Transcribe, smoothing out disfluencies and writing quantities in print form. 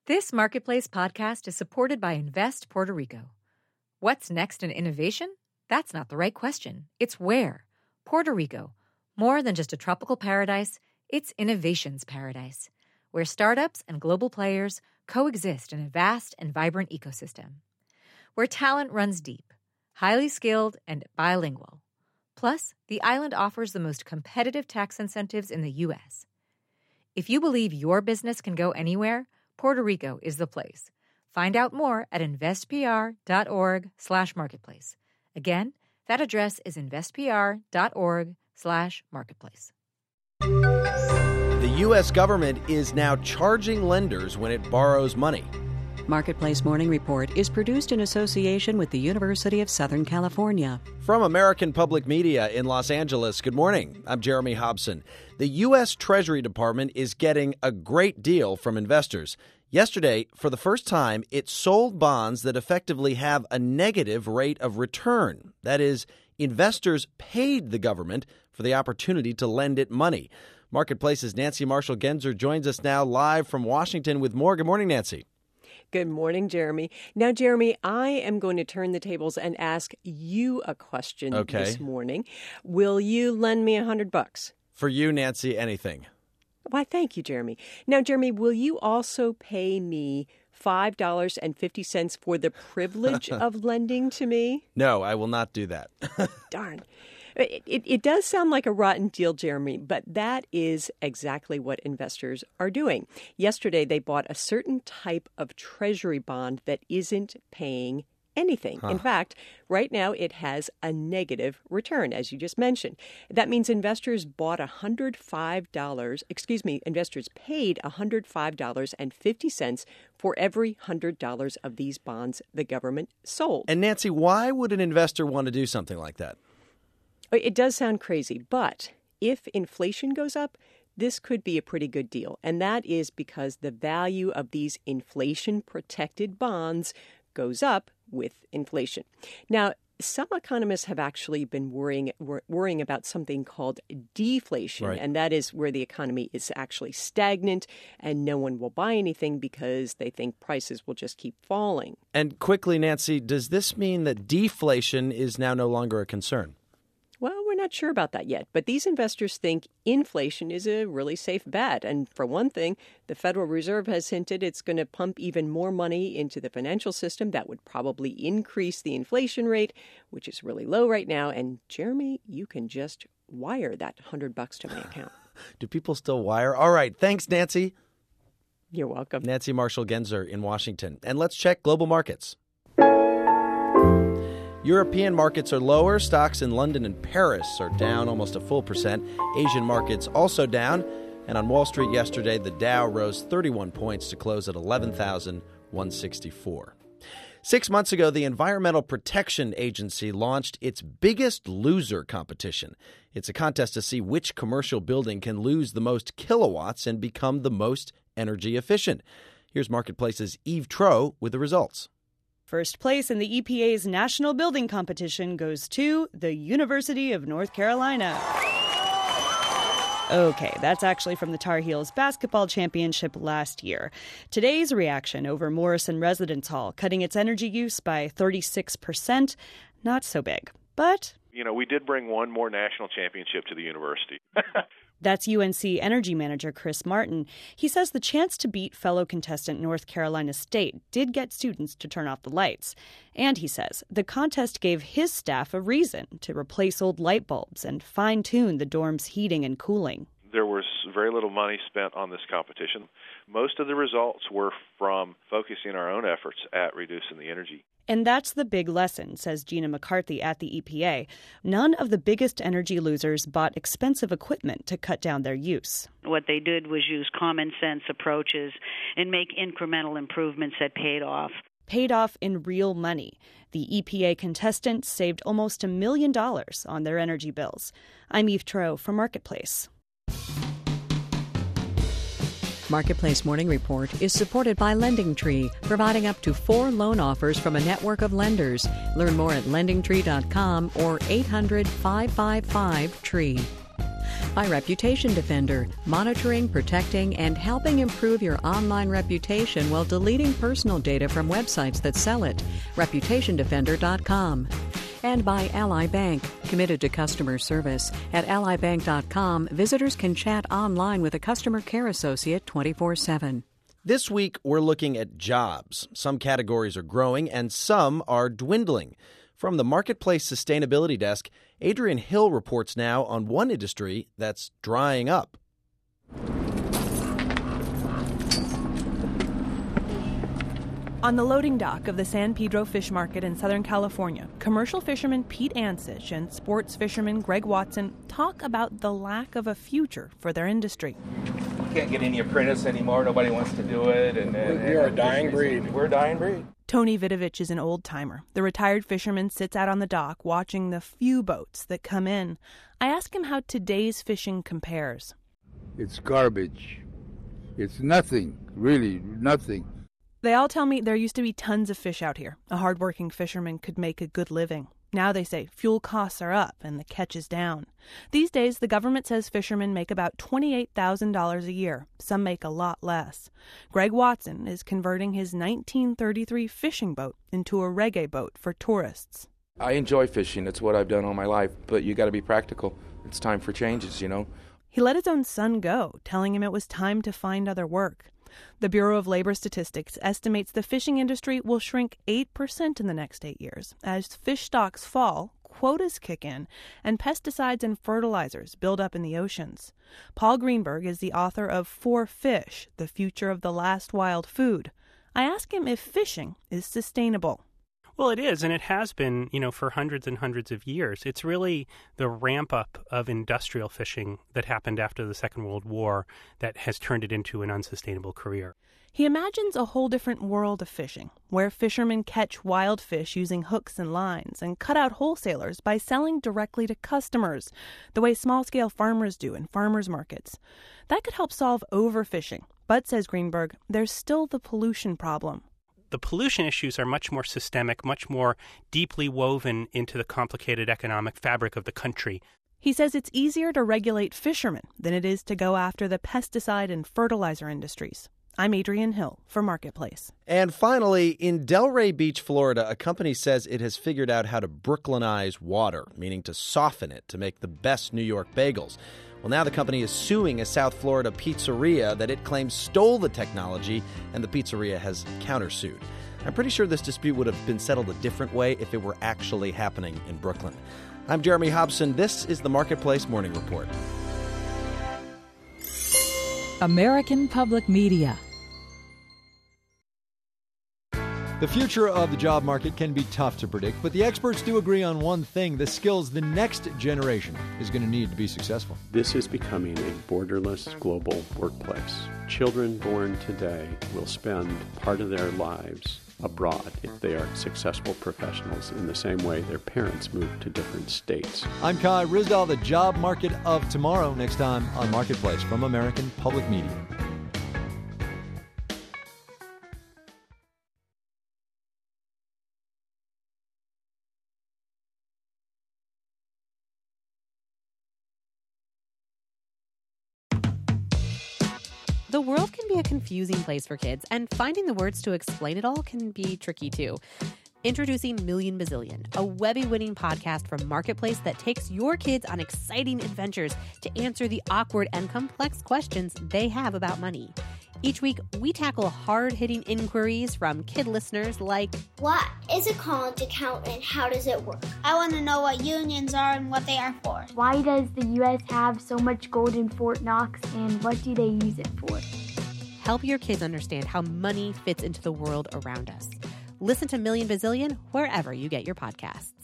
This Marketplace podcast is supported by Invest Puerto Rico. What's next in innovation? That's not the right question. It's where. Puerto Rico. More than just a tropical paradise, it's innovation's paradise, where startups and global players coexist in a vast and vibrant ecosystem. Where talent runs deep, highly skilled, and bilingual. Plus, the island offers the most competitive tax incentives in the U.S. If you believe your business can go anywhere, Puerto Rico is the place. Find out more at investpr.org/marketplace. Again, that address is investpr.org/marketplace. The U.S. government is now charging lenders when it borrows money. Marketplace Morning Report is produced in association with the University of Southern California. From American Public Media in Los Angeles, good morning. I'm Jeremy Hobson. The U.S. Treasury Department is getting a great deal from investors. Yesterday, for the first time, it sold bonds that effectively have a negative rate of return. That is, investors paid the government for the opportunity to lend it money. Marketplace's Nancy Marshall-Genzer joins us now live from Washington with more. Good morning, Nancy. Good morning, Jeremy. Now, Jeremy, I am going to turn the tables and ask you a question this morning. Will you lend me $100? For you, Nancy, anything. Why, thank you, Jeremy. Now, Jeremy, will you also pay me $5.50 for the privilege of lending to me? No, I will not do that. Darn. It does sound like a rotten deal, Jeremy, but that is exactly what investors are doing. Yesterday, they bought a certain type of treasury bond that isn't paying anything. In fact, right now it has a negative return, as you just mentioned. That means investors paid $105.50 for every $100 of these bonds the government sold. And Nancy, why would an investor want to do something like that? It does sound crazy, but if inflation goes up, this could be a pretty good deal. And that is because the value of these inflation-protected bonds goes up with inflation. Now, some economists have actually been worrying about something called deflation, right. And that is where the economy is actually stagnant and no one will buy anything because they think prices will just keep falling. And quickly, Nancy, does this mean that deflation is now no longer a concern? Well, we're not sure about that yet, but these investors think inflation is a really safe bet. And for one thing, the Federal Reserve has hinted it's going to pump even more money into the financial system. That would probably increase the inflation rate, which is really low right now. And Jeremy, you can just wire that $100 to my account. Do people still wire? All right. Thanks, Nancy. You're welcome. Nancy Marshall-Genzer in Washington. And let's check global markets. European markets are lower. Stocks in London and Paris are down almost a full percent. Asian markets also down. And on Wall Street yesterday, the Dow rose 31 points to close at 11,164. 6 months ago, the Environmental Protection Agency launched its Biggest Loser competition. It's a contest to see which commercial building can lose the most kilowatts and become the most energy efficient. Here's Marketplace's Eve Troeh with the results. First place in the EPA's national building competition goes to the University of North Carolina. Okay, that's actually from the Tar Heels basketball championship last year. Today's reaction over Morrison Residence Hall, cutting its energy use by 36%, not so big. But we did bring one more national championship to the university. That's UNC Energy Manager Chris Martin. He says the chance to beat fellow contestant North Carolina State did get students to turn off the lights. And he says the contest gave his staff a reason to replace old light bulbs and fine-tune the dorm's heating and cooling. There was very little money spent on this competition. Most of the results were from focusing our own efforts at reducing the energy. And that's the big lesson, says Gina McCarthy at the EPA. None of the biggest energy losers bought expensive equipment to cut down their use. What they did was use common sense approaches and make incremental improvements that paid off. Paid off in real money. The EPA contestants saved almost $1 million on their energy bills. I'm Eve Troeh for Marketplace. Marketplace Morning Report is supported by LendingTree, providing up to 4 loan offers from a network of lenders. Learn more at lendingtree.com or 800-555-TREE. By Reputation Defender, monitoring, protecting, and helping improve your online reputation while deleting personal data from websites that sell it. ReputationDefender.com. And by Ally Bank, committed to customer service. At allybank.com, visitors can chat online with a customer care associate 24/7. This week, we're looking at jobs. Some categories are growing and some are dwindling. From the Marketplace Sustainability Desk, Adrian Hill reports now on one industry that's drying up. On the loading dock of the San Pedro Fish Market in Southern California, commercial fisherman Pete Ansich and sports fisherman Greg Watson talk about the lack of a future for their industry. We can't get any apprentice anymore. Nobody wants to do it. We're a dying breed. We're a dying breed. Tony Vidovich is an old-timer. The retired fisherman sits out on the dock watching the few boats that come in. I ask him how today's fishing compares. It's garbage. It's nothing, really, nothing. They all tell me there used to be tons of fish out here. A hard-working fisherman could make a good living. Now they say fuel costs are up and the catch is down. These days, the government says fishermen make about $28,000 a year. Some make a lot less. Greg Watson is converting his 1933 fishing boat into a reggae boat for tourists. I enjoy fishing. It's what I've done all my life, but you got to be practical. It's time for changes, you know. He let his own son go, telling him it was time to find other work. The Bureau of Labor Statistics estimates the fishing industry will shrink 8% in the next 8 years. As fish stocks fall, quotas kick in, and pesticides and fertilizers build up in the oceans. Paul Greenberg is the author of For Fish, The Future of the Last Wild Food. I ask him if fishing is sustainable. Well, it is, and it has been, for hundreds and hundreds of years. It's really the ramp-up of industrial fishing that happened after the Second World War that has turned it into an unsustainable career. He imagines a whole different world of fishing, where fishermen catch wild fish using hooks and lines and cut out wholesalers by selling directly to customers, the way small-scale farmers do in farmers' markets. That could help solve overfishing, but, says Greenberg, there's still the pollution problem. The pollution issues are much more systemic, much more deeply woven into the complicated economic fabric of the country. He says it's easier to regulate fishermen than it is to go after the pesticide and fertilizer industries. I'm Adrian Hill for Marketplace. And finally, in Delray Beach, Florida, a company says it has figured out how to Brooklynize water, meaning to soften it to make the best New York bagels. Well, now the company is suing a South Florida pizzeria that it claims stole the technology, and the pizzeria has countersued. I'm pretty sure this dispute would have been settled a different way if it were actually happening in Brooklyn. I'm Jeremy Hobson. This is the Marketplace Morning Report. American Public Media. The future of the job market can be tough to predict, but the experts do agree on one thing: the skills the next generation is going to need to be successful. This is becoming a borderless global workplace. Children born today will spend part of their lives abroad if they are successful professionals, in the same way their parents moved to different states. I'm Kai Ryssdal. The job market of tomorrow, next time on Marketplace from American Public Media. The world can be a confusing place for kids, and finding the words to explain it all can be tricky too. Introducing Million Bazillion, a Webby-winning podcast from Marketplace that takes your kids on exciting adventures to answer the awkward and complex questions they have about money. Each week, we tackle hard-hitting inquiries from kid listeners like, what is a college account and how does it work? I want to know what unions are and what they are for. Why does the U.S. have so much gold in Fort Knox, and what do they use it for? Help your kids understand how money fits into the world around us. Listen to Million Bazillion wherever you get your podcasts.